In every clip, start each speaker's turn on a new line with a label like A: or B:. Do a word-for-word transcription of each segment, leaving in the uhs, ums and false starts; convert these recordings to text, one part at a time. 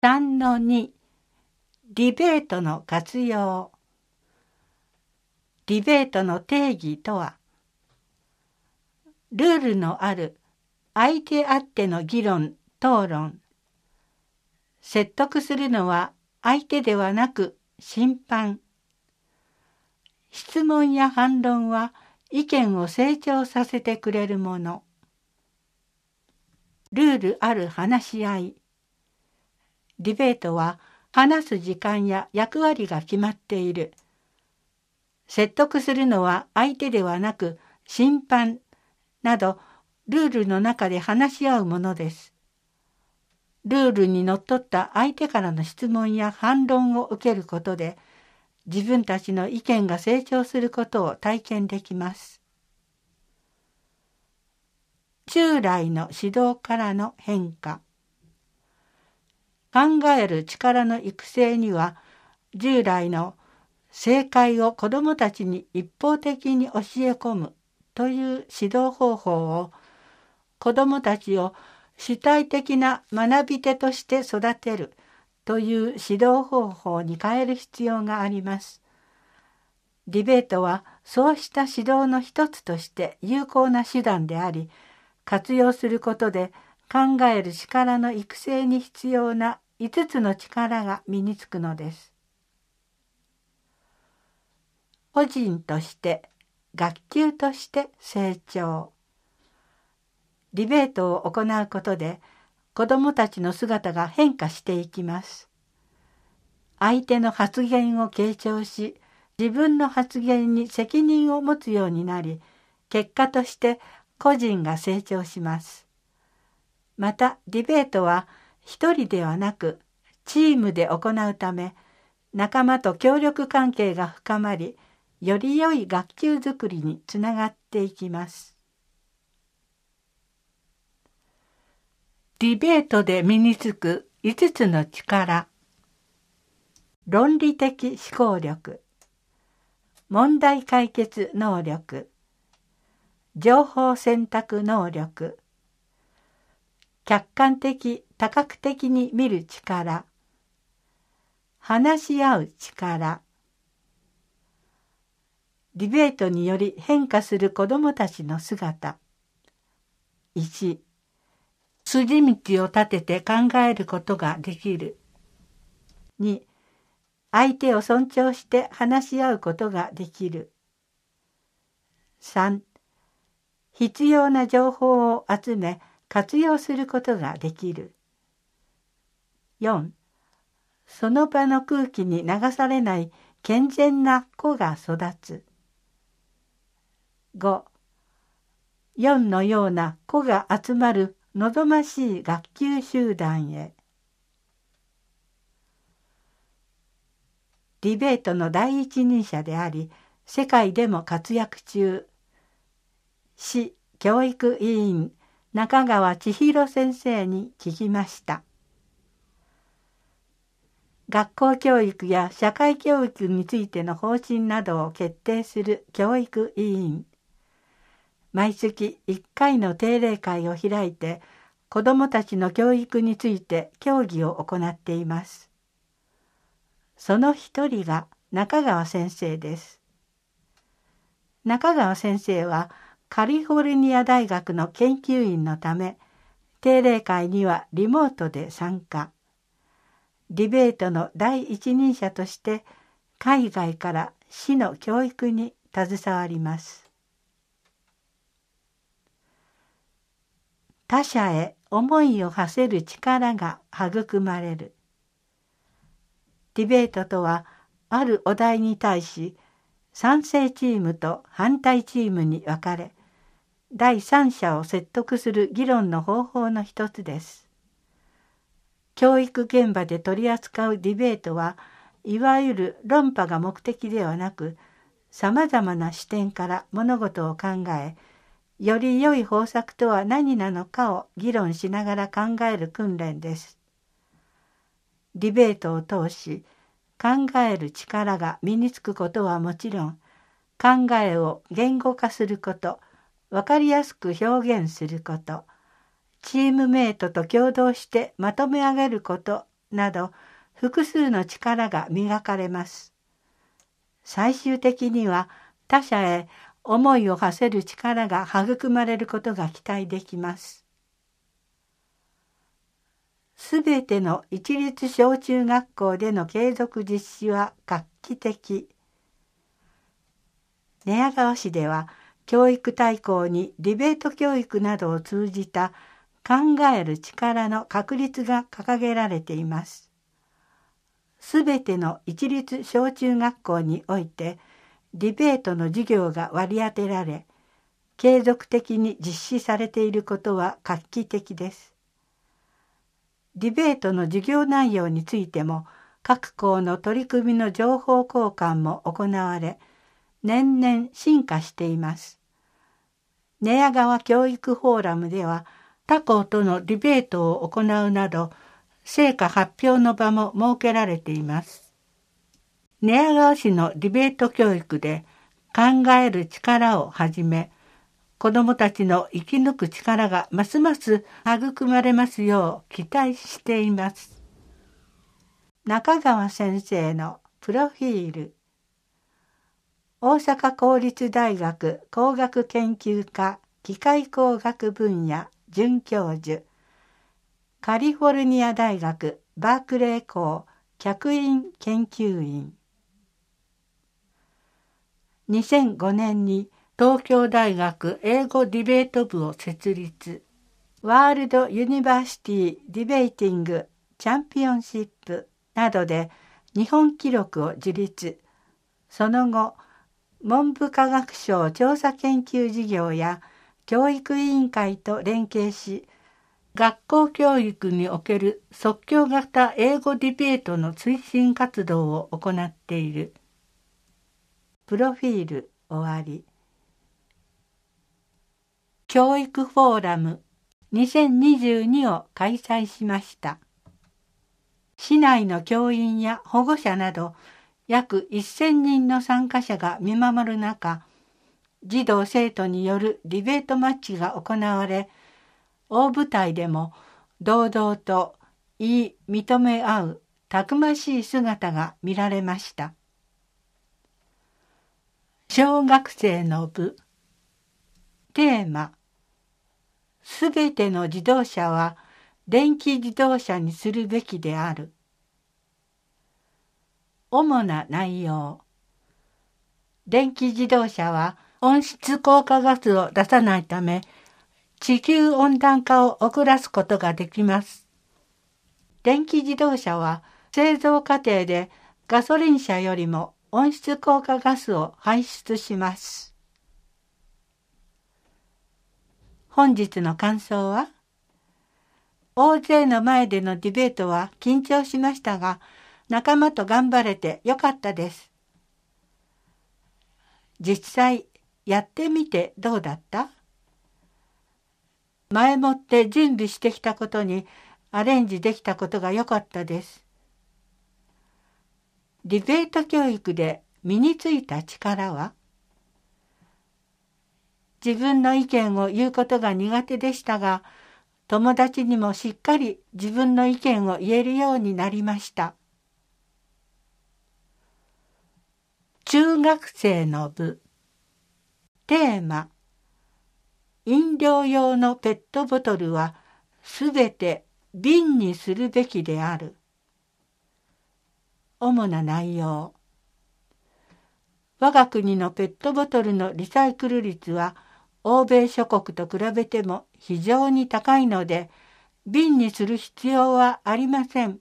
A: さんのに ディベートの活用。ディベートの定義とは、ルールのある相手あっての議論、討論。説得するのは相手ではなく審判。質問や反論は意見を成長させてくれるもの。ルールある話し合い。ディベートは話す時間や役割が決まっている。説得するのは相手ではなく審判などルールの中で話し合うものです。ルールにのっとった相手からの質問や反論を受けることで自分たちの意見が成長することを体験できます。従来の指導からの変化。考える力の育成には従来の正解を子どもたちに一方的に教え込むという指導方法を子どもたちを主体的な学び手として育てるという指導方法に変える必要があります。ディベートはそうした指導の一つとして有効な手段であり、活用することで考える力の育成に必要ないつつの力が身につくのです。個人として、学級として成長。ディベートを行うことで子どもたちの姿が変化していきます。相手の発言を傾聴し、自分の発言に責任を持つようになり、結果として個人が成長します。またディベートは一人ではなくチームで行うため、仲間と協力関係が深まり、より良い学級づくりにつながっていきます。ディベートで身につくいつつの力。論理的思考力、問題解決能力、情報選択能力、客観的多角的に見る力、話し合う力。ディベートにより変化する子どもたちの姿。いち、筋道を立てて考えることができる。に、相手を尊重して話し合うことができる。さん、必要な情報を集め活用することができる。よん、その場の空気に流されない健全な子が育つ。ご、よんのような子が集まる望ましい学級集団へ。ディベートの第一人者であり、世界でも活躍中、市教育委員中川千尋先生に聞きました。学校教育や社会教育についての方針などを決定する教育委員。毎月いっかいの定例会を開いて、子どもたちの教育について協議を行っています。その一人が中川先生です。中川先生はカリフォルニア大学の研究員のため、定例会にはリモートで参加。ディベートの第一人者として海外から市の教育に携わります。他者へ思いを馳せる力が育まれる。ディベートとは、あるお題に対し、賛成チームと反対チームに分かれ、第三者を説得する議論の方法の一つです。教育現場で取り扱うディベートは、いわゆる論破が目的ではなく、さまざまな視点から物事を考え、より良い方策とは何なのかを議論しながら考える訓練です。ディベートを通し、考える力が身につくことはもちろん、考えを言語化すること、わかりやすく表現すること、チームメイトと共同してまとめ上げることなど複数の力が磨かれます。最終的には他者へ思いを馳せる力が育まれることが期待できます。すべての一律小中学校での継続実施は画期的。寝屋川市では教育大綱にディベート教育などを通じた考える力の確立が掲げられています。すべての一律小中学校においてディベートの授業が割り当てられ、継続的に実施されていることは画期的です。ディベートの授業内容についても各校の取り組みの情報交換も行われ、年々進化しています。寝屋川教育フォーラムでは他校とのディベートを行うなど、成果発表の場も設けられています。寝屋川市のディベート教育で考える力をはじめ、子どもたちの生き抜く力がますます育まれますよう期待しています。中川先生のプロフィール。大阪公立大学工学研究科機械工学分野准教授、カリフォルニア大学バークレー校客員研究員。にせんごねんに東京大学英語ディベート部を設立。ワールドユニバーシティディベーティングチャンピオンシップなどで日本記録を樹立。その後、文部科学省調査研究事業や教育委員会と連携し、学校教育における即興型英語ディベートの推進活動を行っている。プロフィール終わり。教育フォーラムにせんにじゅうにを開催しました。市内の教員や保護者など約せんにんの参加者が見守る中、児童生徒によるディベートマッチが行われ、大舞台でも堂々と言い認め合うたくましい姿が見られました。小学生の部。テーマ。すべての自動車は電気自動車にするべきである。主な内容。電気自動車は温室効果ガスを出さないため、地球温暖化を遅らすことができます。電気自動車は製造過程でガソリン車よりも温室効果ガスを排出します。本日の感想は、大勢の前でのディベートは緊張しましたが、仲間と頑張れてよかったです。実際やってみてどうだった？前もって準備してきたことにアレンジできたことがよかったです。ディベート教育で身についた力は？自分の意見を言うことが苦手でしたが、友達にもしっかり自分の意見を言えるようになりました。中学生の部。テーマ。飲料用のペットボトルはすべて瓶にするべきである。主な内容。我が国のペットボトルのリサイクル率は欧米諸国と比べても非常に高いので、瓶にする必要はありません。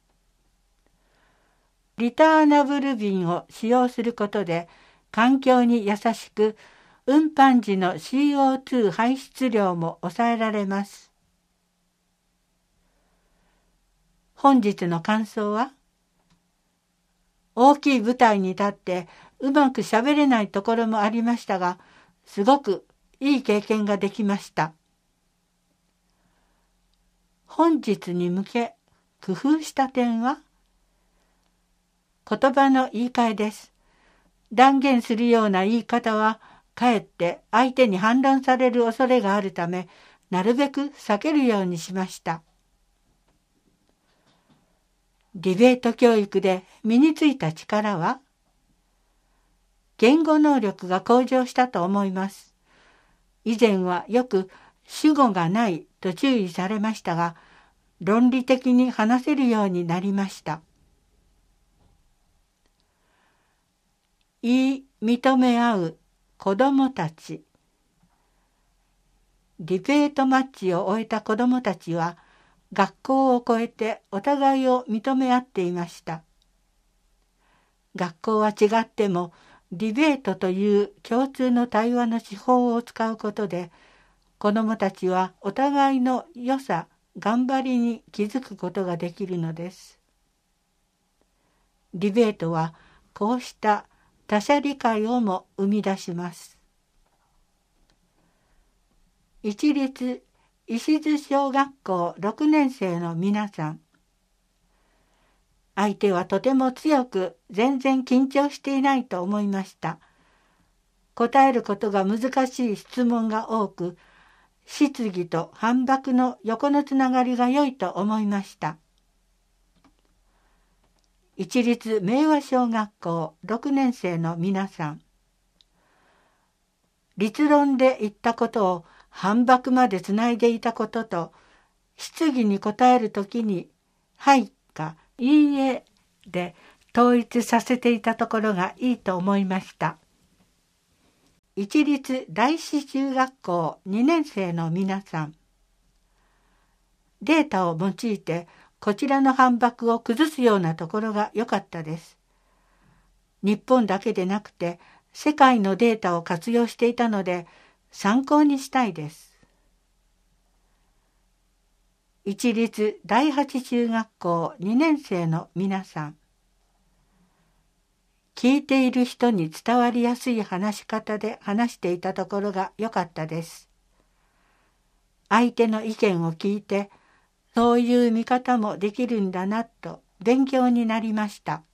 A: リターナブル瓶を使用することで環境に優しく、運搬時の シーオーツー 排出量も抑えられます。本日の感想は、大きい舞台に立ってうまくしゃべれないところもありましたが、すごくいい経験ができました。本日に向け工夫した点は、言葉の言い換えです。断言するような言い方は、かえって相手に反論される恐れがあるため、なるべく避けるようにしました。 ディベート教育で身についた力は、言語能力が向上したと思います。以前はよく主語がないと注意されましたが、論理的に話せるようになりました。言い認め合う子どもたち。ディベートマッチを終えた子どもたちは、学校を超えてお互いを認め合っていました。学校は違っても、ディベートという共通の対話の手法を使うことで、子どもたちはお互いの良さ、頑張りに気づくことができるのです。ディベートはこうした他者理解をも生み出します。一律石津小学校ろくねん生の皆さん。相手はとても強く全然緊張していないと思いました。答えることが難しい質問が多く、質疑と反駁の横のつながりが良いと思いました。一律明和小学校ろくねん生の皆さん。立論で言ったことを反駁までつないでいたことと、質疑に答えるときに、はいかいいえで統一させていたところがいいと思いました。一律第四中学校にねん生の皆さん。データを用いてこちらの反駁を崩すようなところが良かったです。日本だけでなくて世界のデータを活用していたので参考にしたいです。一律第八中学校にねん生の皆さん。聞いている人に伝わりやすい話し方で話していたところが良かったです。相手の意見を聞いて、そういう見方もできるんだなと勉強になりました。